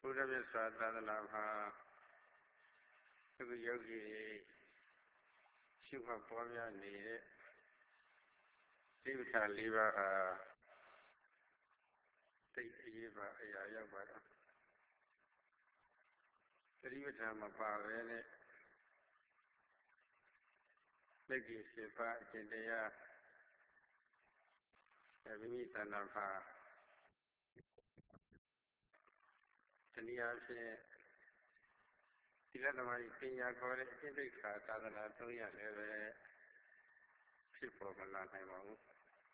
ုရားမြတ်စွာသာသနာမှာအခုယောဂီရှုမှတ်ပွားများနေတဲ့ဒီပဋ္ဌာန်၄ပါးဟာသိအရေးပါအရာရောက်ပါတော့သတိပဋ္ဌာန်မပါပဲနဲ့လက်ကြီး7ပါးအကျင့်တရားမိမိသဏ္ဍာန်မှာတနည်းအားဖြင့်သီလသမာဓိပညာခေါ်တဲ့အကျင့်သိက္ခာသာသနာ3ရပ်လည်းပဲဖြစ်ပေါ်မလာနိုင်ပါဘူး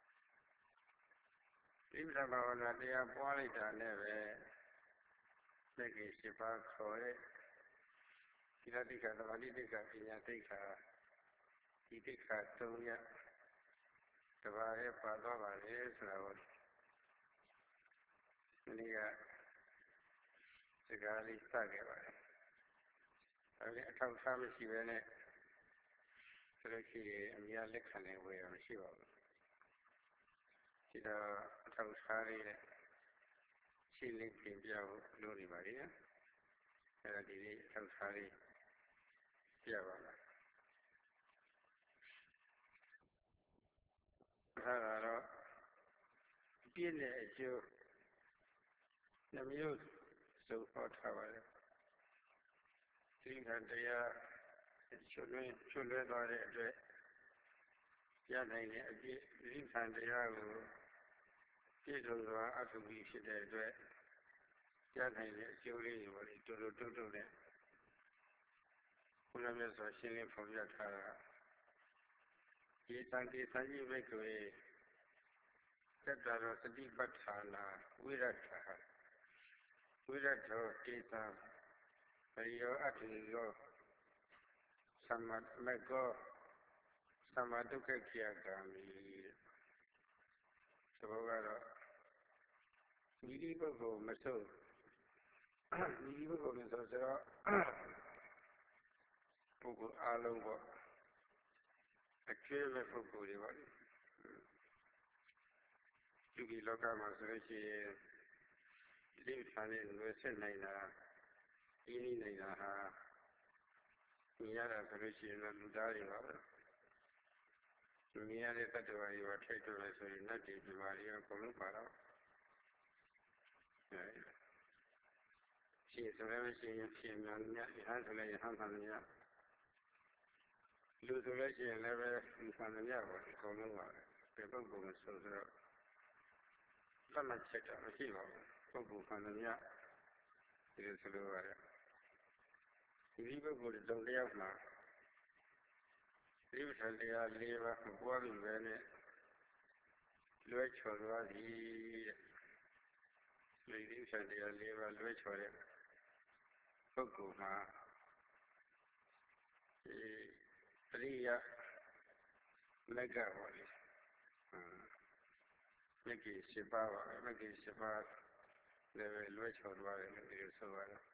ဒီပဋ္ဌာန်ဘာဝနာတရားပွားလိုက်တာနဲ့ပဲလက်ကြီး7ပါးခေါ်တဲ့သီလသိက္ခာသမာဓိသိက္ခာပညာသိက္ခာဒီသိက္ခာ3ရပ်တပါးရဲ့ပါသွားပါလေဆိုတာကိုဒီကစကားလေးစခဲ့ပါတယ်အဲဒီအထောက်အထားမရှိဘဲနဲ့ဆိုလို့ရှိရင်အများလက်ခံနိုင်ဝယ်ရမရှိပါဘူးဒီတော့အထောက်အထားလေးနဲ့ရှင်းလင်းပြင်ပြဖို့လိုနေပါလေအဲဒီနေ့အထောက်အထားလေးပြပါမယ်အဲဒါတော့ပြည့်တဲ့အကျိုးနှမျိုးစုံဟောထားပါတယ်ဒီကတရားချွတ်လွဲသွားတဲ့အတွက်ရနိုင်တဲ့အပြည့်ဒီခံတရားကိုပြည့်စုံစွာအထုပြီးဖြစ်တဲ့အတွက်ရနိုင်တဲ့အကျိုးလေးတွေပေါ်တူတူတုတ်နဲ့ဘုရားမြတ်စွာရှင်းလင်းဖော်ပြထားတာဒီသံဃေသံဃိဘိက္ခဝေသတ္တရောသတိပဋ္ဌာနာဝိရတ္ထဝိရတ္ထောတေသံပရိယောအထုယောသမ္မာမကောသမ္မာဒုက္ခခိယဂာမိသဘောကတော့မိဒီပုဂ္ဂိုလ်မဆုံးမိဒီပုဂ္ဂိုလ်မဆုံးဆိုတော့ပုဂ္ဂိုလ်အလုံးပေါ့အကျွေးမဲ့ပုဂ္ဂိုလ်တွေပေါ့ဒီလောကမှာဆိုလို့ရှိရင်ဒီဌာနနဲ့လွယ်ဆက်နိုင်တာဤနည်းနိုင်တာဟာမြင်ရတာဆိုလို့ရှိရင်လူသားတွေပါပဲမြင်ရတဲ့တ attva တွေပါထိုက်တော့လဲဆိုရင်နတ်တွေဒီပါတွေအကုန်လုံးပါတော့ရှင်းဆိုလည်းမရှိရင်ရှင်းများများရဟန်းဆိုလည်းရဟန်းမှန်များလူဆိုလည်းရှိရင်လည်းပဲဒီမှန်များပါအကုန်လုံးပါပဲပုဂ္ဂိုလ်မဆိုတော့သတ်မှတ်ချက်တာမရှိပါဘူးပုဂ္ဂိုလ်မှန်များဒီလိုဆိုလိုပါတယ်ဒီပုဂ္ဂိုလ်တုံတယောက်မှာဒီပဋ္ဌာန်တရား၄ပါးမပွားလို့ပဲနဲ့လွဲချော်သွားသည်တဲ့ဒီပဋ္ဌာန်တရား၄ပါးလွဲချော်တဲ့ပုဂ္ဂိုလ်မှာပရိယမဂ္ဂပါလေမဂ္ဂင်7ပါးပါမဂ္ဂင်7ပါးလည်းပဲလွဲချော်သွားတယ်လို့ဒီလိုဆိုရတယ်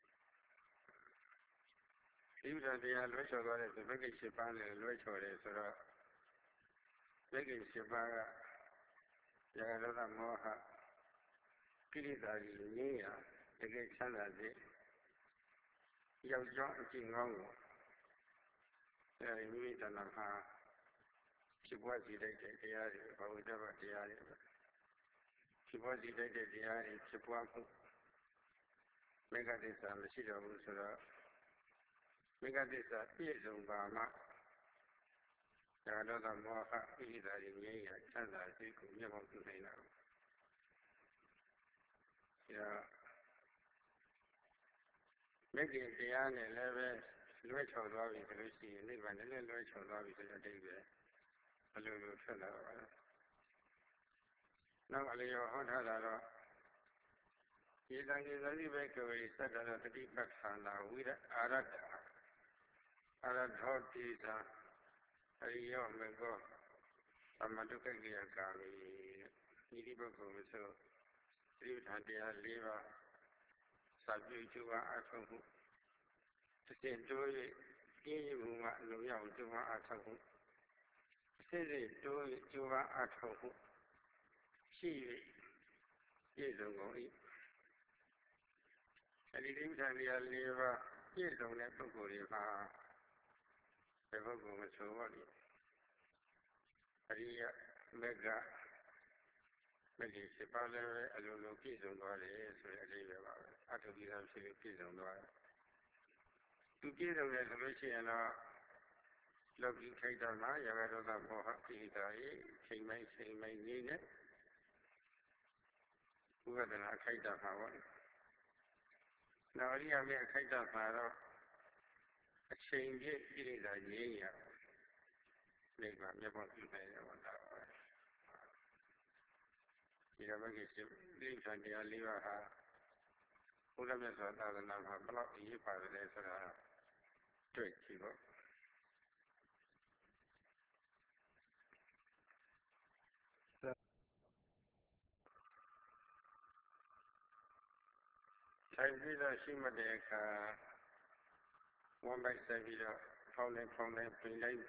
ဒီပဋ္ဌာန်တရားလွဲချော်သွားတဲ့မဂ္ဂင်7ပါးနဲ့လွဲချော်တယ်ဆိုတော့မဂ္ဂင်7ပါးကရာဂဒေါသမောဟကိလေသာကြီးငြိမ်းရာတကယ်ချမ်းသာစေယောက်ျားအကျင့်ကောင်းကိုမိမိတဏ္ဍာမှာဖြစ်ပွားစေတဲ့တရားတွေဘာဝတ္တပတရားတွေဖြစ်ပွားစေတဲ့တရားတွေဖြစ်ပွားမှုမေဃသစ္စာမရှိတော့ဘူးဆိုတော့မေဃသစ္စာပြည့်စုံပါမှဒါတော့ကမောဟဣတိတာတွေငြိမ်းရာချမ်းသာစေကိုမျက်မှောက်ပြုနိုင်တာဒါမေဃတရားနဲ့လည်းပဲလွဲချော်သွားပြီဆိုလို့ရှိရင်နိဗ္ဗာန်နဲ့လွဲချော်သွားပြီဆိုတဲ့အတိတ်ပဲဘယ်လိုဖြစ်လာပါလဲနောက်အလျော်ဟောထားတာတော့ဒီတန်ကြီးသတိပဲကိုယ်စတ္တရတတိပဋ္ဌာနာဝိရအာရတ္တအာရထောတိသာအရိယောမေကောသမဒုက္ခကိယကာမိဒီပုဂ္ဂိုလ်မဆိုဒီဌာန်တရား၄ပါးစာပြုကျူဝါအထုံးမှုတစ်စင်တိုး၍ပြည့်မှုမှလုံရောက်ကျူဝါအထုံးမှုစိစိတိုး၍ကျူဝါအထုံးမှုရှိ၍ပြည့်စုံကုန်၏ဒီတိပ္ပံတရား၄ပါးပြည့်စုံတဲ့ပုဂ္ဂိုလ်တွေမှာဘယ်ပုဂ္ဂိုလ်မဆိုပါလိမ့်အရိယမေဃမဂ္ဂင်7ပါးလည်းပဲအလိုလိုပြည့်စုံသွားတယ်ဆိုတဲ့အလေးပဲပါပဲအထုတိကဖြစ်ပြည့်စုံသွားတယ်သူပြည့်စုံတယ်ဆိုလို့ရှိရင်တော့လောကီခိတ္တမှာယဂဒေါသမောဟပိဋကရေချိန်မိုင်းနေနဲ့ဥပဒနာခိတ္တမှာပေါ့နောက်အရိယမေခိတ္တမှာတော့အချိန်ပြည့်ပြိဋ္ဌာငြိမ်းရနိဗ္ဗာန်မျက်မှောက်ပြုနိုင်တယ်ပေါ့နော်ဒီတော့မဂ္ဂင်7တိပ္ပံတရား၄ပါးဟာဘုရားမြတ်စွာသာသနာမှာဘယ်လောက်အရေးပါတယ်လဲဆိုတာတွေ့ကြည့်ပေါ့ဆိုင်ပြီးတော့ရှိမှတ်တဲ့အခါဝမ်းပိုက်ဆက်ပြီးတော့ဖောင်းတိုင်းပိန်တိုင်း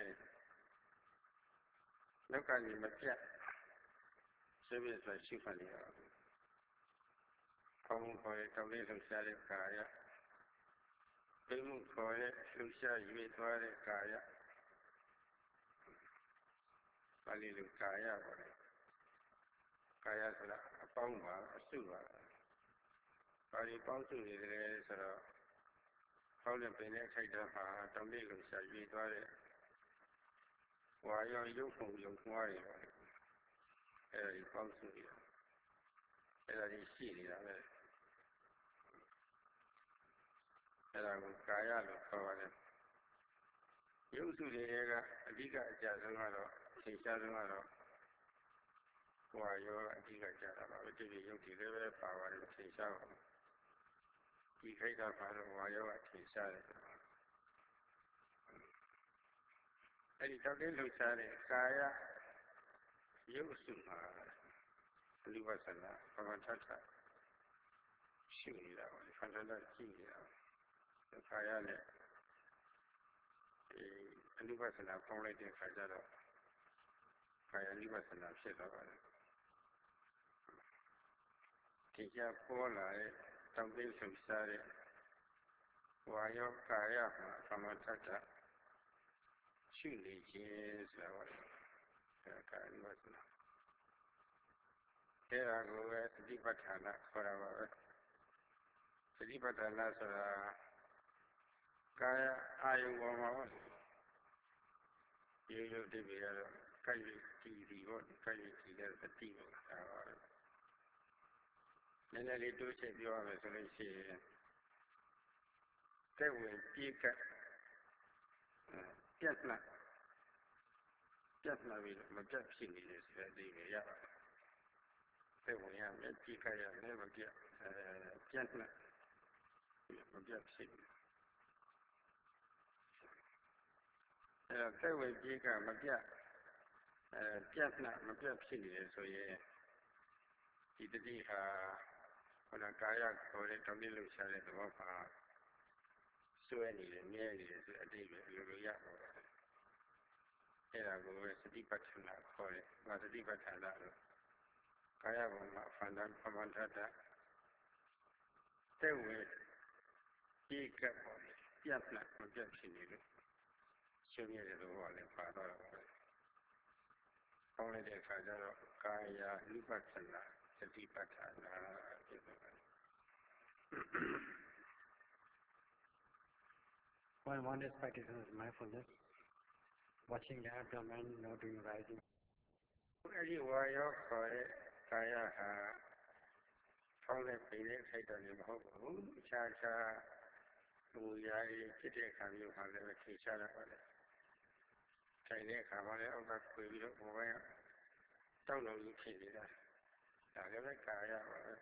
နောက်ကနေမပြတ်ဆွေးပြဆိုရှိမှတ်နေတော့ဖောင်းခေါ်တဲ့တောင်းလေးလှုပ်ရှားတဲ့ကာယပိန်မှုခေါ်တဲ့လှုပ်ရှားရွေ့သွားတဲ့ကာယပါဠိလိုကာယပေါ့လေကာယဆိုတာအပေါင်းပါအစုပါပါဠိပေါင်းစုနေတယ်ဆိုတော့ဖောင်းတဲ့ပိန်တဲ့အခိုက်အတန့်မှာတောင်းလေးလှုပ်ရှားရွေ့သွားတဲ့ဝါရောရုပ်ပုံရုပ်မှားတွေပါအဲဒီပေါင်းစုနေတာအဲဒီရှိနေတာပဲအဲဒါကိုကာယလို့ခေါ်ပါတယ်ရုပ်စုတွေကအဓိကအကျဆုံးကတော့သင်္ချာဆုံးကတော့ဝါရောအဓိကကျတာပါပဲဒီရုပ်တွေလည်းပဲပါပါတယ်သင်္ချာပါဒီခိတ္တပါတော့ဝါရောကသင်္ချာတယ်အဲဒီတောက်တဲ့လှုပ်ရှားတဲ့ကာယရုပ်စုမှာအနိဝသနာပမထထရှိနေတာပါဖန်ထထကြည့်နေတာကာယနဲ့အနိဝသနာပေါင်းလိုက်တဲ့အခါကျတော့ကာယအနိဝသနာဖြစ်သွားပါတယ်ဒီကြပေါ်လာတဲ့တောက်တဲ့လှုပ်ရှားတဲ့ဝါယောကာယမှာပမထထရှိနေခြင်းဆိုတာပါကာယအနိဝသနာအဲဒါကိုပဲသတိပဋ္ဌာန်ခေါ်တာပါပဲသတိပဋ္ဌာန်ဆိုတာကာယအာယုံပေါ်မှာဒီလိုတိပိရတော့ကာယကြည်ဒီပေါ့ကာယကြည်တဲ့သတိပေါ့ဒါပါပဲနည်းနည်းလေးတိုးချက်ပြောရမယ်ဆိုလို့ရှိရင်တဲ့ဝင်ပြေကပ်ပြတ်နှက်ပြီးမပြတ်ဖြစ်နေတယ်ဆိုတဲ့အဓိပ္ပာယ်ရပါတယ်တဲ့ဝင်ရမယ်ပြေကပ်ရမယ်မပြတ်ပြတ်နှက်မပြတ်ဖြစ်နေအဲတော့တဲ့ဝင်ပြေကမပြတ်ပြတ်နှက်မပြတ်ဖြစ်နေတယ်ဆိုရင်ဒီတတိဟာခန္ဓာကာယခေါ်တဲ့တောင်းတလှုပ်ရှားတဲ့သဘောပါစွဲနေတယ်မြဲနေတယ်ဆိုအတိတ်ပဲအလိုလိုရပါတယ်အဲဒါကိုပဲစတိပဋ္ဌာန်ခေါ်တယ်။ဒါစတိပဋ္ဌာန်လို့ကာယဘုံမှာဖန္တပမထထတဲ့ဝင်ဒီကပ်ပေါ်ပြတ်နှက်မပြတ်ဖြစ်နေလို့ရှင်းရတဲ့သဘောလည်းပါတော့တာပဲ။ပေါင်းလိုက်တဲ့အခါကျတော့ကာယနုပဋ္ဌာန်စတိပဋ္ဌာန်ဖြစ်သွားတယ်။ When one is practicing mindfulness, watching the abdomen, not doing rising. အဲဒီဝါရောခေါ်တဲ့ကာယဟာဖောင်းတဲ့ပိန်တဲ့ခိုက်တော်လည်းမဟုတ်ပါဘူး။ခြားဟိုရာကြီးဖြစ်တဲ့အခါမျိုးဟာလည်းထိရှားရပါတယ်။ခိုင်တဲ့အခါမှာလည်းအောက်ကခွေပြီးတော့ဘောပိုင်းတောက်လုံးကြီးဖြစ်နေတာ။ဒါလည်းပဲကာယပါပဲ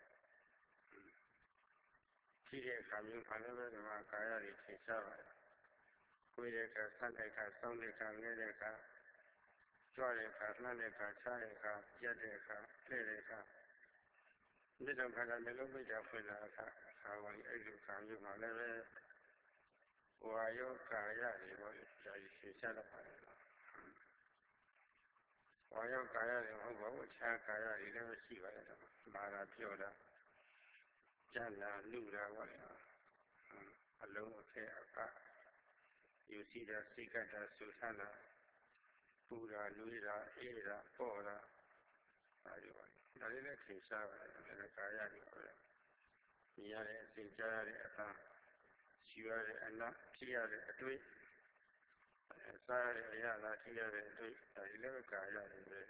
။ဖြစ်တဲ့အခါမျိုးဟာလည်းပဲဒီမှာကာယတွေထိရှားပါတယ်။ကိုယ်ရဲ့အခါဆက်တဲ့အခါစောင်းတဲ့အခါငဲတဲ့အခါကြွတဲ့အခါနှမ်းတဲ့အခါချတဲ့အခါရက်တဲ့အခါလှည့်တဲ့အခါဒီလိုခါကမျိုးလုံးပိတ်တာဖွင့်လာအခါဝင်အဲ့ဒီခါမျိုးမှာလည်းပဲဝါယောကာယတွေပေါ့ဒါကြီးရှင်းရှားတော့ပါတယ်ဝါယောကာယတွေမဟုတ်ပါဘူးအခြားကာယတွေလည်းရှိပါတယ်မာရာပြောတာ Jana Nura alone okay you see the Sikata Sultana Pura Nuira Era Pora the election shower and a Kaya Yare Sinjari Sure and not Tia Tweet Sari Ayala Tia Tweet the eleven Kaya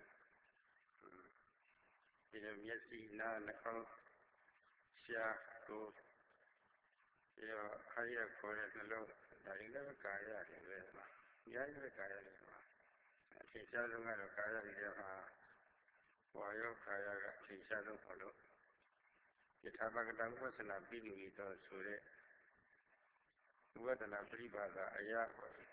in a Messi Nan Shia go your higher for it alone. The eleven Kaya Yaya Kaya Chishalunga Kaya Wayo Kaya Chishalung Polo. It Habagadan wasn't a big with us so what an abribaga Aya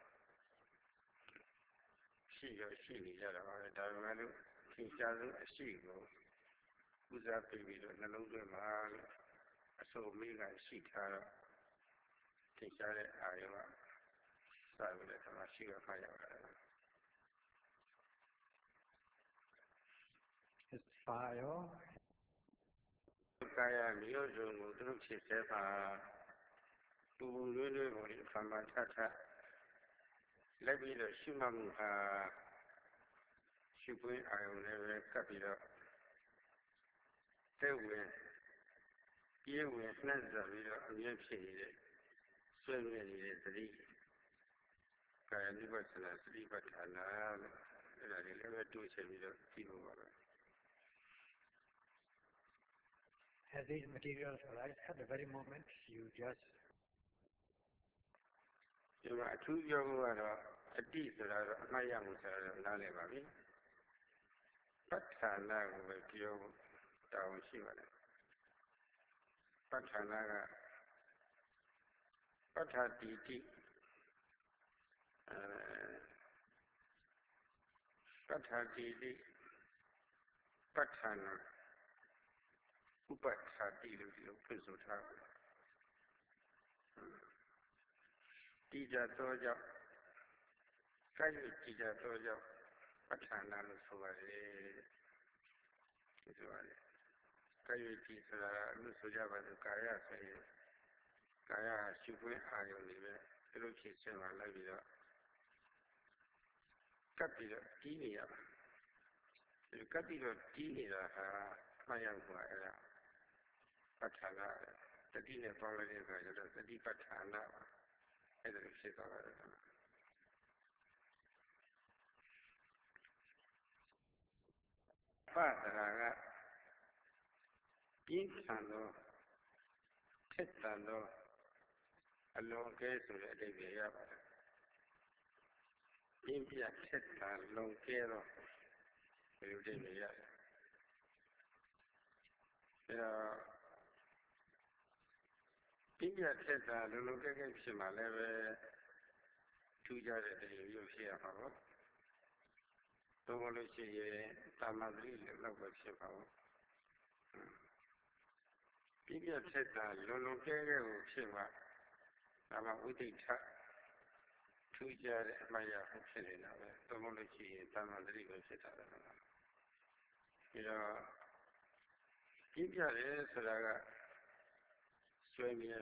she or she is at a Darwalo Chishalung a she go. Who's up baby and a little man so me like she tara Chishalung Iowa. It's fire. Kaya Miozo Chisepa Lulu from Matata. Let me the Shumamuha Shupin I will never copy it up. They will. You will not the reader of your shade. So many three. Kaya Nibatana, three but I never do it with people. As these materials arise at the very moment, you just You are 2 years old, a diesel, my young Nalevavi. Patana will go down Shiva. Patana Patati Patati Patana Upatati Pizuta Tija Toja Kayu Tija Toja Patana Suare Kayu Tisa Lusujava Kaya say Kaya Shupin Ayolive Luki Sema Lavida Capilla Tinia Capilla Tinia Mayangua Patana the dinner following the deep Patana and the shit of it. Father, Pinsano, Tetano, a long case of the day. Impia Tetan, long care of the day. India said that the local Shima level 2 years you hear about. Don't want to see Tamadri local Shipa. India said that the local Shima, Nama Uti 2 years Maya Hussein. Don't want to see Tamadri Shita. India is Swami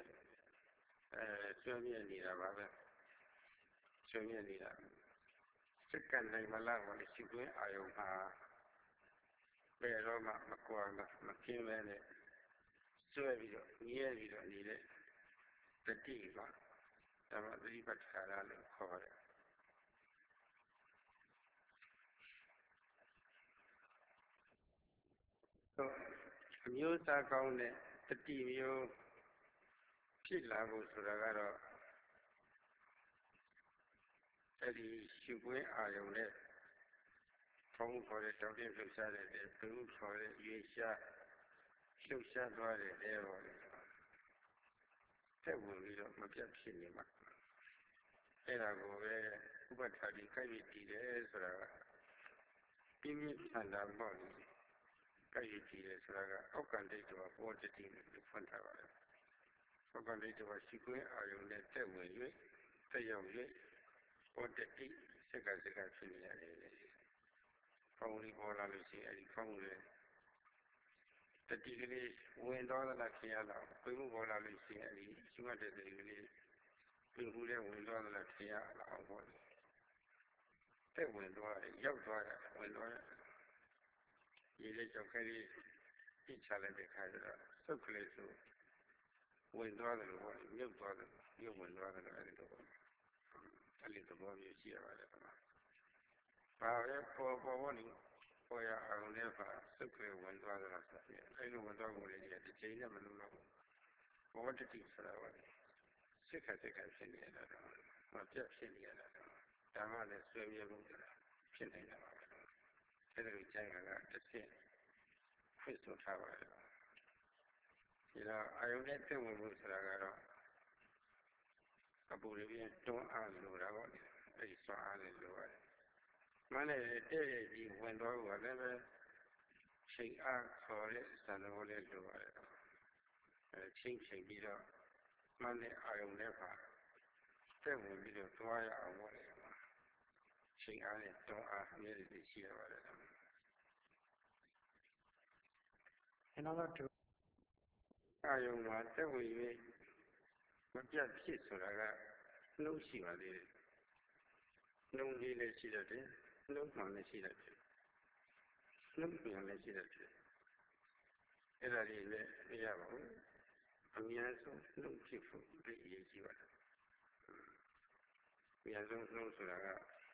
Nira Baba. Swami Nira. Second name along with the Shibu Ayoma. Beroma Makwama, Makiman, Swami, near you don't need it. The Diva. Tamadri Patara Kore. So, News are gone, the TV. Pilago Suragaro Eddie Shubwe Ayone Tom for the talking to Saturday, Peru for the Yesha, Shusha Dware, Evo. That will be of my cinema. Elago, what had the Kayiti Ezra Pimmy and our body. Kayiti Ezra, Okande to afford the team in front of us. Okande to a secret, Ayone, that will you. What the tea, Sega Only all I see, Eddie Congress. တတိကလေးဝင်သွားသလားခင်ရတော့ပြမှုပေါ်လာလို့ရှိရင်ဒီရှုမှတ်တဲ့တတိကလေးပြမှုနဲ့ဝင်သွားသလားခင်ရအောင်ပေါ့တဲ့ဝင်သွားတယ်ရောက်သွားတယ်ဝင်သွားတယ်ရေလေးကြောက်ခဲလေးပြစ်ချလိုက်တဲ့ခါကျတော့စုပ်ကလေးဆိုဝင်သွားတယ်လို့ပေါ့မြုပ်သွားတယ်မြုပ်ဝင်သွားတယ်အဲ့ဒီတော့အဲ့ဒီသဘောမျိုးရှိရပါတယ်ကွာဘာပဲပေါ်ပေါ့နေပေါ်ရအောင်လည်းပါစုပ်ကလေးဝင်သွားတယ်ဆိုရင်အဲ့လိုဝင်သွားကိုလေးဒီချိန်နဲ့မလို့တော့ဘောတတိဆိုတာပါလေစိတ်ခက်ဖြစ်နေရတာတော့မပြတ်ဖြစ်နေရတာတော့ဒါမှလည်းဆွေးမြေမှုဖြစ်နေတာပါပဲအဲ့ဒါကိုကျန်ကတစ်ဆင့်ဖွင့်ဆိုထားပါတယ်ဒီတော့အာယုန်နဲ့သိဝင်မှုဆိုတာကတော့အပူရင်းတွန်းအားလို့တာပေါ့အဲ့ဒီစွမ်းအားနဲ့လိုရတယ်မနဲ့တဲ့ကြီးဝင်သွားဖို့လည်းပဲချိန်အားခေါ်တဲ့စံတော်လေးလိုရတယ်ချိန်ပြီးတော့မနဲ့အာယုန်နဲ့ပါတဲ့ဝင်ပြီးတော့သွားရအောင်ပေါ့လေချိန်အားနဲ့တွန်းအားအများကြီးရှိရပါတယ် In order to အာယုန်မှာတဲ့ဝင်ပြီးမပြတ်ဖြစ်ဆိုတာကနှုတ်ရှိပါသေးတယ်နှုတ်လေးလည်းရှိတတ်တယ်နှုတ်မှလည်းရှိတတ်တယ်နှုတ်ပြန်လည်းရှိတတ်တယ်အဲ့ဒါလေးလည်းမရပါဘူးအများဆုံးနှုတ်ဖြစ်ဖို့ဒီအရေးကြီးပါတယ်အများဆုံးနှုတ်ဆိုတာက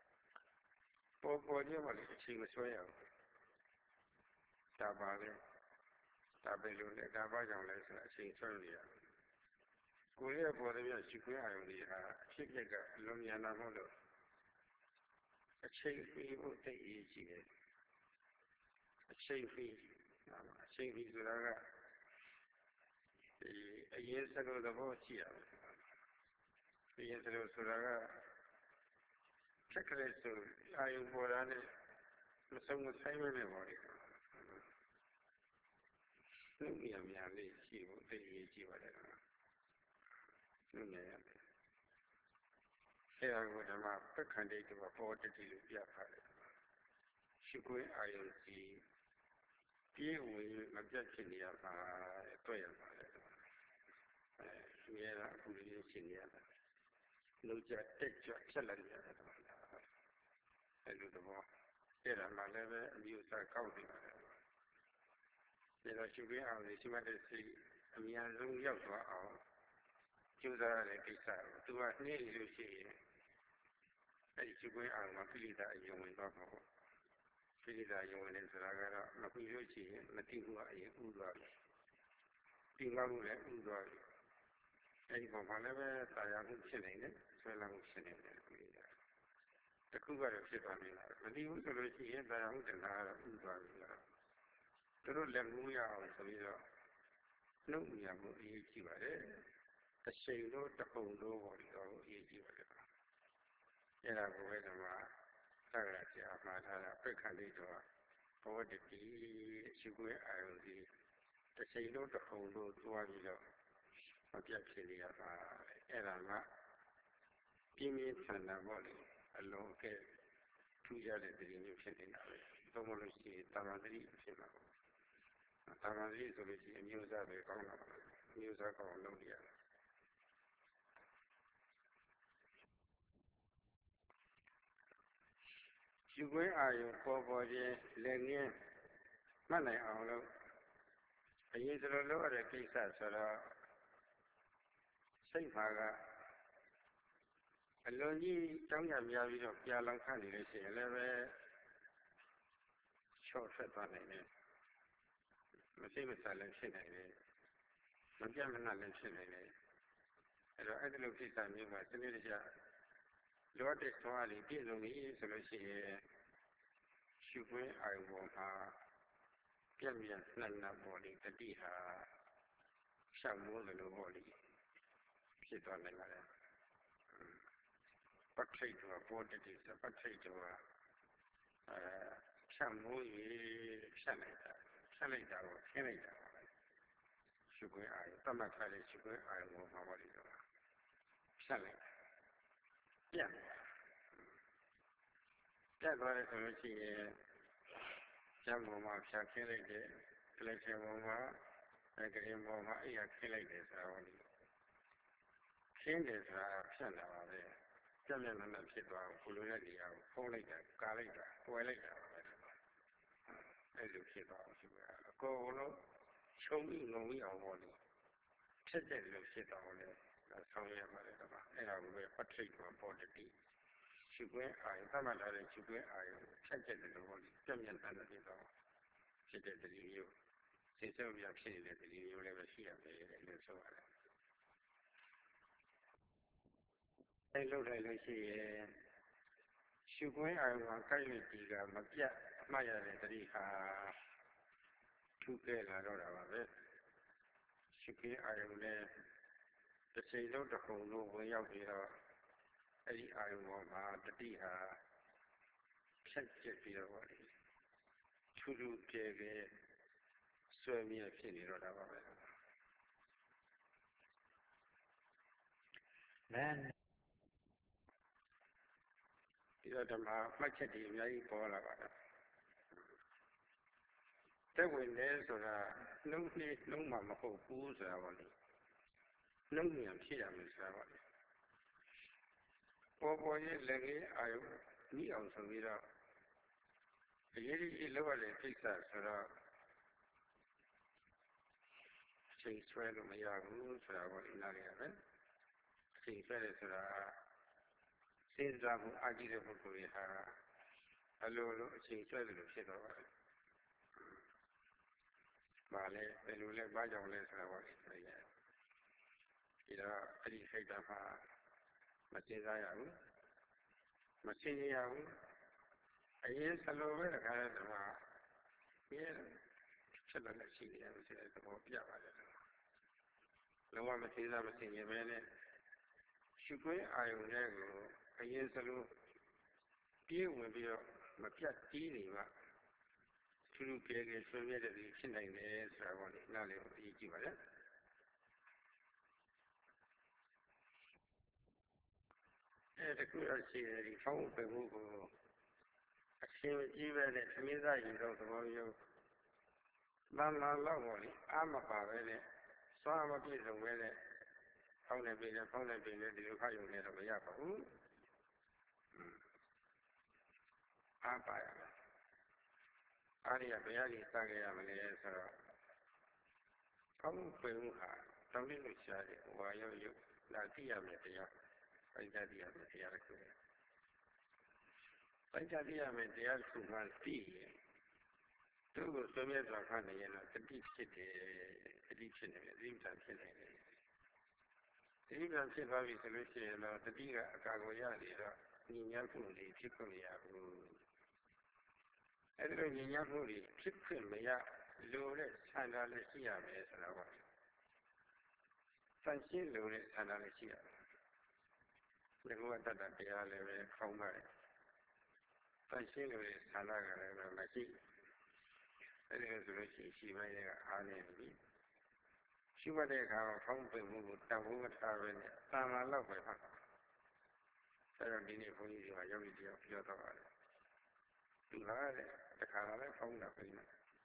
ပေါ်ကြပါလေအချိန်မဆွဲရဘူးဒါပါလေဒါပဲလို့လည်းဒါပါကြောင့်လည်းဆိုအချိန်ဆွဲလို့ရတယ်ကိုယ်ရဲ့ပေါ်တဲ့ရှိခွင့်အာရုံတွေဟာအဖြစ်အပျက်ကအလုံးမြန်တာမဟုတ်လို့အချိန်ပြီးဖို့သိအရေးကြီးတယ်အချိန်ပြီးဆိုတာကဒီအရင်စလို့သဘောရှိရတယ်အရင်စလို့ဆိုတာကချက်ကလေးဆိုအာယုပေါ်တာနဲ့မဆုံးမဆိုင်မနဲ့ပေါ့လေနှုတ်ရများလေးရှိဖို့သိအရေးကြီးပါတယ်နှုတ်ရရတယ်အဲ့ဒါကိုဓမ္မပက္ခန္တိကပေါ်တတိလို့ပြပါတယ်ရှိခွင့်အာယုစီပြေးဝင်မပြတ်ဖြစ်နေရပါတွေ့ရပါတယ်မြဲတာအခုလေးရှင်းနေရတာနှုတ်ကြတက်ကြဆက်လိုက်ရတာအဲ့လိုတော့အဲ့ဒါမှလည်းပဲအမျိုးအစားကောက်နေပါတယ်ဒါတော့ရှိခွင့်အာယုစီရှိမှတဲ့စိတ်အများဆုံးရောက်သွားအောင်ကျိုးစားရတဲ့ကိစ္စကိုသူကနှိမ့်လို့ရှိရင်အဲ့ဒီရှိခွင့်အာယုမှာပိဋကအယုံဝင်သွားမှာပေါ့ပိဋကယုံဝင်တယ်ဆိုတာကတော့မပြီးလို့ရှိရင်မတိဘူးအရင်ဥသွားပြီတိမှမှုလည်းဥသွားပြီအဲဒီပုံမှာလည်းပဲတာယာမှုဖြစ်နေတယ်ဆွဲလမ်းမှုဖြစ်နေတယ်တခုကတော့ဖြစ်သွားပြီလားမတိဘူးဆိုလို့ရှိရင်တာယာမှုတဏှာကတော့ဥသွားပြီလားသူတို့လက်မှုရအောင်ဆိုပြီးတော့နှုတ်မြမှုအရေးကြီးပါတယ်တစ်ချိန်လို့တစ်ပုံလို့ပေါ့ဒီတော့အရေးကြီးပါတယ်အဲ့ဒါကိုပဲကမှသက္ကရာဆရာမှာထားတာပက္ခန္တိတော့ဘောတတိရှိခွင့်အာယုံဒီတစ်ချိန်လို့တစ်ပုံလို့သွားပြီးတော့မပြတ်ဖြစ်နေရပါအဲ့ဒါကပြင်းပြင်းထန်ထန်ပေါ့လေအလုံးအကဲထူးခြားတဲ့တည်မျိုးဖြစ်နေတာပဲသို့မဟုတ်လို့ရှိရင်တာမန်တတိဖြစ်မှာပေါ့တာမန်တတိဆိုလို့ရှိရင်အမျိုးအစားပဲကောင်းလာပါမယ်အမျိုးအစားကောင်းအောင်လုပ်ရတာယူခွင့်အာယုပေါ်ခြင်းလက်ငင်းမှတ်နိုင်အောင်လို့အရင်စလိုလုပ်ရတဲ့ကိစ္စဆိုတော့စိတ်မှာကအလွန်ကြီးတောင်းကြများပြီးတော့ပြာလောင်ခတ်နေလို့ရှိရင်လည်းပဲချော့ထွက်သွားနိုင်တယ်မစိတ်မဆာလည်းဖြစ်နိုင်တယ်မပြတ်မနှက်လည်းဖြစ်နိုင်တယ်အဲ့တော့အဲ့ဒီလိုကိစ္စမျိုးမှာစနစ်တကျလိုအပ်တဲ့သွားလေးပြည့်စုံပြီဆိုလို့ရှိရင်ရှုခွင့်အာယုံပေါ်မှာပြည့်မြတ်နှံ့နှံ့ပေါ်လေတတိဟာရှောက်မိုးလိုပေါ်လေဖြစ်သွားနိုင်ပါတယ်ပဋ္ဌိတ်တော်ပေါ်တတိစပဋ္ဌိတ်တော်ရှောက်မိုးရေဖြတ်လိုက်တာကိုခင်းလိုက်တာပါရှုခွင့်အာယုံတတ်မှတ်ထားတဲ့ရှုခွင့်အာယုံပေါ်မှာပေါ်လေတော့ဖြတ်လိုက်ပြန်သွားတယ်ဆိုလို့ရှိရင်ကျမ်းပေါ်မှာဖြတ်ခင်းလိုက်တဲ့ဒု selection ပေါ်မှာကရင်ပေါ်မှာအဲ့ရခင်းလိုက်တယ်ဆိုတာဟောဒီခင်းတယ်ဆိုတာဖြတ်လာပါပဲကြက်လက်နဲ့ဖြစ်သွားဘူးဘလိုတဲ့နေရာကိုဖုံးလိုက်တာကာလိုက်တာတွဲလိုက်တာပါပဲအဲ့လိုဖြစ်သွားအောင်ရှိတာအကုန်လုံးရှုံးပြီးငုံပြီးအောင်ပေါ့လေဖြစ်တဲ့လိုဖြစ်သွားအောင်လေဆောင်ရပါတယ်ကွာအဲ့ဒါကိုပဲ Patrick ကပေါ်တတိရှုခွင့်အာရုံသတ်မှတ်ထားတဲ့ရှုခွင့်အာရုံဖြတ်ချက်တယ်လို့ပေါ့လေပြည့်မြတ်တဲ့ဖြစ်သွားဖြစ်တဲ့တတိမျိုးစိတ်ဆုံးပြဖြစ်နေတဲ့တတိမျိုးလည်းပဲရှိရမယ်လို့ဆိုရတယ်အဲ့လိုလိုက်လို့ရှိရင်ရှုခွင့်အာရုံကကိုက်လို့ဒီကမပြတ်အမှတ်ရတဲ့တတိဟာထူးကဲလာတော့တာပါပဲရှုခွင့်အာရုံလည်းတစ်ချိန်လုံးတစ်ခုလုံးဝင်ရောက်ပြီးတော့အဲ့ဒီအာရုံပေါ်မှာတတိဟာဖြတ်ကျက်ပြီးတော့ပေါ့လေထူးထူးကဲကဲဆွဲမြဲဖြစ်နေတော့တာပါပဲ Then ဒီတော့ဓမ္မမှတ်ချက်တွေအများကြီးပေါ်လာပါတယ်တက်ဝင်နေဆိုတာနှုတ်နဲ့နှုတ်မှမဟုတ်ဘူးဆိုတာပေါ့လေနှုတ်ဉာဏ်ဖြစ်ရမယ်ဆိုတာပေါ့လေပေါ်ရဲ့လက်ငယ်အာယုဤအောင်ဆိုပြီးတော့အရေးကြီးလောက်ရတဲ့ကိစ္စဆိုတော့ချိန်ဆွဲလို့မရဘူးဆိုတာပေါ့လေနားလည်ရမယ်ချိန်ဆွဲတယ်ဆိုတာစဉ်းစားမှုအာကြည့်တဲ့ပုဂ္ဂိုလ်တွေဟာအလိုလိုအချိန်ဆွဲတယ်လို့ဖြစ်တော့ပါတယ်။ဘာလဲဘယ်လိုလဲဘာကြောင့်လဲဆိုတာပေါ့လေ။ဒီတော့အဲ့ဒီစိတ်ဓာတ်မှာမစဉ်းစားရဘူး။မစဉ်းရဘူး။အရင်စလိုပဲတခါတည်းကပြည့်ချက်လည်းရှိနေတယ်ဆိုတဲ့သဘောပြပါတယ်။လုံးဝမစဉ်းစားမစဉ်းရဘဲနဲ့ရှုခွင့်အာရုံတွေကိုအရင်စလိုပြေးဝင်ပြီးတော့မပြတ်တီးနေမှထူးထူးကဲကဲဆွေးနွေးတဲ့ဒီဖြစ်နိုင်တယ်ဆိုတာကိုနားလည်ဖို့အရေးကြီးပါလေတခုရှိတယ်ဒီဖောင်းပယ်မှုကိုအရှင်ကြီးပဲနဲ့သမီးသားရင်တော့သဘောမျိုးမှန်လောက်ပေါ့လေအာမပါပဲနဲ့စွမ်းမပြည့်စုံပဲနဲ့ဖောင်းနေပြီလေဖောင်းနေပြီလေဒီလိုခါရုံနဲ့တော့မရပါဘူးအားပါရမယ်အားရဘယ်ရည်စခဲ့ရမလဲဆိုတော့ကောင်းပင်ဟာတောင်းလို့ရှားတယ်ဝါရောရုပ်လာသိရမယ်တရားပိုက်ကြသိရမယ်တရားတစ်ခုပိုက်ကြသိရမယ်တရားတစ်ခုမှသိရင်သူ့ကိုဆွေးနွေးစွာခန့်နေရင်တော့တတိဖြစ်တယ်တတိဖြစ်နေတယ်သတိပ္ပံဖြစ်နေတယ်သတိပ္ပံဖြစ်သွားပြီဆိုလို့ရှိရင်တော့တတိကအကာကိုရနေတော့ညီညာမှုတွေဖြစ်ခွင့်မရဘူးအဲ့ဒီလိုညီညာမှုတွေဖြစ်ခွင့်မရလိုတဲ့ဆန္ဒလည်းရှိရမယ်ဆိုတာပါဆန့်ရှင်းလိုတဲ့ဆန္ဒလည်းရှိရမယ်ဒီလိုတတ်တဲ့တရားလည်းပဲခေါင်းပါတယ်ဆန့်ရှင်းလိုတဲ့ဆန္ဒကလည်းမရှိအဲ့ဒီလိုဆိုလို့ရှိပိုင်းကအားနေပြီရှိမှတ်တဲ့အခါမှာဖောင်းပင်မှုကိုတန်ဖိုးမထားပဲနဲ့တာမန်လောက်ပဲဟာအဲ့တော့ဒီနေ့ဘုန်းကြီးတွေကယောဂီတယောက်ပြောတော့ပါတယ်ဒီမှာတဲ့တခါလည်းဖောင်းတာပဲ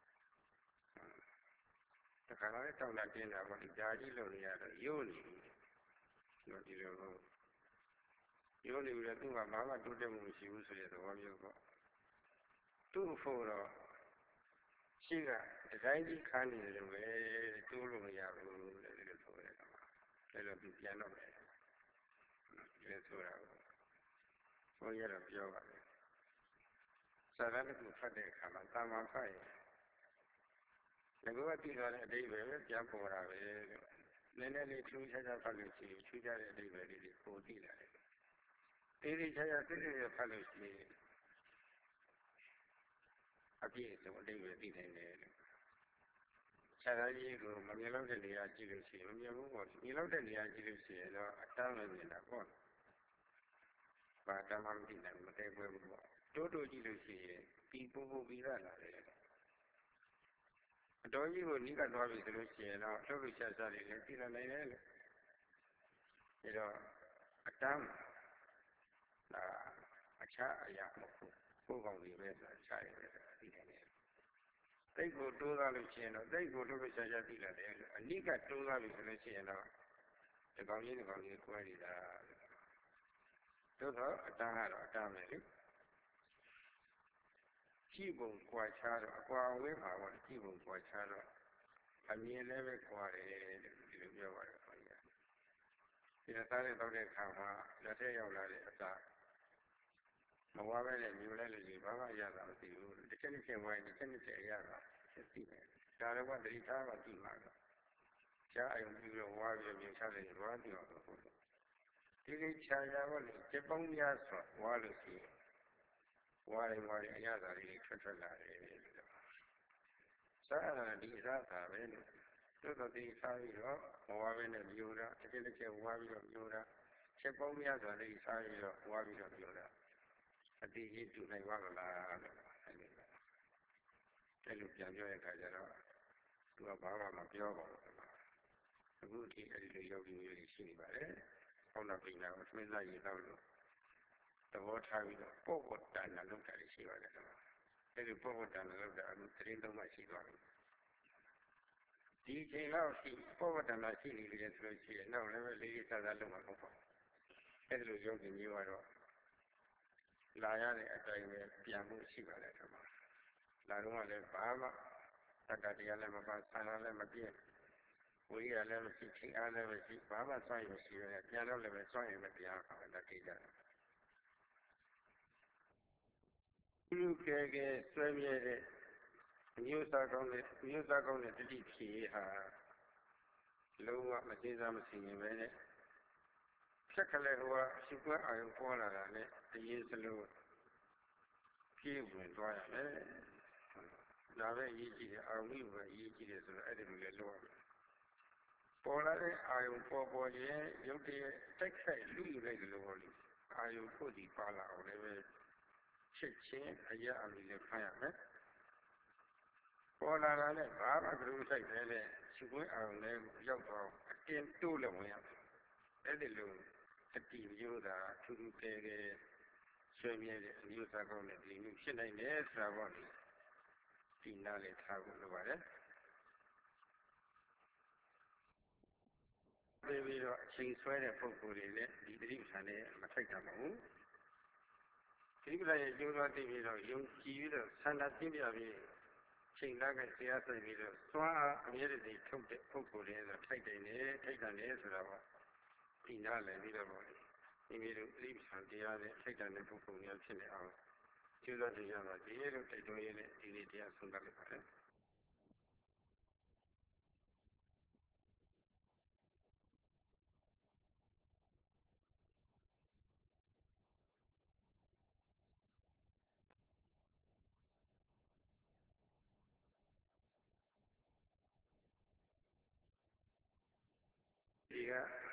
တခါလည်းတောင်းတာတင်းတာပေါ့ဒီဓာကြီးလို့နေရတော့ရိုးနေလို့ဒီလိုရိုးနေပြီးတော့သူကဘာမှတိုးတက်မှုမရှိဘူးဆိုတဲ့သဘောမျိုးပေါ့သူ့ဖို့တော့ရှိကဒီတိုင်းကြီးခန်းနေတယ်လို့ပဲတိုးလို့မရဘူးလေဒီလိုဆိုရဲတော့အဲ့လိုသူပြန်တော့တယ်ဒီလိုဆိုတာဘုန်းကြီးကတော့ပြောပါတယ်စာရဏကိုဖတ်တဲ့အခါမှာတာမန်ဖတ်ရင်ငါကသိသွားတဲ့အတိတ်ပဲပြန်ပေါ်တာပဲလို့နည်းနည်းလေးထူးခြားခြားဖတ်လို့ရှိရင်ထူးခြားတဲ့အတိတ်ပဲလေးကိုသိလာတယ်ဒီဒီခြားခြားသိတဲ့ဖတ်လို့ရှိရင်အပြည့်စုံအတိတ်ပဲသိနိုင်တယ်လို့ခြားသားကြီးကိုမမြင်လို့တဲ့နေရာကြည့်လို့ရှိရင်မမြင်ဘူးပေါ့မြင်လို့တဲ့နေရာကြည့်လို့ရှိရင်တော့အတန်းပဲမြင်တာပေါ့ဘာတမ်းမှမသိနိုင်မတဲပွဲဘူးပေါ့တိုးတိုးကြည့်လို့ရှိရင်ပြီးပူပူပြီးလာတယ်အတော်ကြီးကိုနိကသွားပြီဆိုလို့ရှိရင်တော့လှုပ်လှရှားရှားလေးလည်းသိလာနိုင်တယ်လို့ဒါတော့အတန်းအခြားအရာမဟုတ်ဘူးကိုယ်ကောင်းကြီးပဲဆိုတာအခြားရပဲသိနိုင်တယ်တသိကိုတိုးသားလို့ရှိရင်တော့သိကိုတို့ပဲရှားရှားသိလာတယ်လို့အနိကတိုးသားပြီဆိုလို့ရှိရင်တော့ဒီကောင်ကြီးကွဲနေတာသို့တော့အတန်းကတော့အတန်းပဲလေကြည့်ပုံကွာခြားတော့အကွာအဝေးမှာပေါ့ကြည့်ပုံကွာခြားတော့အမြင်လည်းပဲကွာတယ်ဒီလိုပြောပါတယ်ခေါင်းကြီးဒီလိုသားတဲ့တော့တဲ့ခါမှာလက်ထက်ရောက်လာတဲ့အစာမဝါပဲနဲ့မြူလိုက်လို့ရှိရင်ဘာမှရတာမသိဘူးတစ်ချက်တစ်ချက်ဝိုင်းတစ်ချက်တစ်ချက်ရတာသိတယ်ဒါလည်းကတတိထားမှသိမှာတော့ရှားအယုံပြီးတော့ဝါပြီးမြင်ချတယ်ဝါသိအောင်လို့ဒီလိုခြာရပါလို့စက်ပေါင်းများစွာဝါလို့ရှိရင်ဝါရင်အရသာလေးထွက်လာတယ်စားရဒီအစားသာပဲလို့သို့တော်ဒီစားပြီးတော့မဝါပဲနဲ့မြူတာတစ်ချက်တစ်ချက်ဝါပြီးတော့မြူတာစက်ပေါင်းများစွာလေးစားပြီးတော့ဝါပြီးတော့မြူတာအတိအကျတူနိုင်ပါမလားလို့အဲ့လိုပြန်ပြောတဲ့အခါကျတော့သူကဘာမှမပြောပါဘူးအခုဒီအဲ့ဒီလိုယောဂီမျိုးတွေရှိနေပါတယ်။ဟောနာပိနာကိုသွေးသားရည်တော့လို့သဘောထားပြီးတော့ပေါ့ပေါ့တန်တာလုပ်တာရှိပါတယ်ကွာ။အဲ့ဒီပေါ့ပေါ့တန်တာလုပ်တာအခုသတင်းသုံးမှရှိသွားပြီ။ဒီချိန်လောက်ရှိပေါ့ပေါ့တန်တာရှိနေတယ်ဆိုလို့ရှိရင်နောက်လည်းပဲလေးလေးစားစားလုပ်မှာမဟုတ်ပါဘူး။အဲ့ဒီလိုယောဂီမျိုးကတော့လာရတဲ့အတိုင်းပဲပြန်မှုရှိပါတယ်ကွာ။လာတော့လည်းဘာမှတက္ကတရားလည်းမပါဆန္ဒလည်းမပြည့်ဝိရလည်းမရှိချိန်အားလည်းမရှိဘာမှစွန့်ရမရှိပဲပြန်တော့လည်းပဲစွန့်ရမတရားပါဘူးတတိကြတယ်ဒီကဲဆွဲမြဲတဲ့အမျိုးသားကောင်းတဲ့တတိဖြေဟာလုံးဝမသေးစားမစင်ရင်ပဲနဲ့ဖြက်ကလေးဟိုကရှိကွဲအာရုံပေါ်လာတာနဲ့တရေစလို့ပြေးဝင်သွားရမယ်ဒါပဲအရေးကြီးတယ်အာရုံကြီးပဲအရေးကြီးတယ်ဆိုတော့အဲ့ဒီလိုလေလုပ်ရမယ်ပေါ်လာတဲ့အာယုံပေါ်ရဲ့ရုပ်တရက်တိုက်ခိုက်လူယူလိုက်တယ်လို့ဟောလို့အာယုံဖို့ဒီပါလာအောင်လည်းပဲချက်ချင်းအရာအမိလည်းဖမ်းရမယ်ပေါ်လာတာနဲ့ဘာမှကြိုးဆိုင်တယ်နဲ့ရှိခွင့်အာယုံလည်းရောက်တော့အတင်းတိုးလည်းဝင်ရမယ်အဲ့ဒီလိုတတိမျိုးသာထူးထူးကဲဆွေးမြဲတဲ့အမျိုးသားကောင်းတဲ့ဒီမျိုးဖြစ်နိုင်တယ်ဆိုတာပေါ့လေဒီနားလေးထားဖို့လိုပါတယ်ပြီးတော့အချိန်ဆွဲတဲ့ပုံကိုယ်တွေလည်းဒီတိပ္ပံနဲ့မထိုက်တာမဟုတ်ဘူးတိပ္ပံရဲ့ကျိုးသွားသိပြီးတော့ယုံကြည်ပြီးတော့ဆန္ဒပြင်းပြပြီးချိန်လာခဲ့တရားဆိုင်ပြီးတော့သွမ်းအားအမြဲတည်းထုတ်တဲ့ပုံကိုယ်တွေဆိုထိုက်တယ်ဆိုတာပေါ့ဒီနားလည်းပြီးတော့ပေါ့ဒီလိုတိပ္ပံတရားနဲ့ထိုက်တဲ့ပုံကိုယ်တွေဖြစ်နေအောင်ကျိုးသွားသိရမှာဒီလိုတိုက်တွန်းရင်းနဲ့ဒီနေ့တရားဆုံးသတ်လိုက်ပါတယ်ဒီက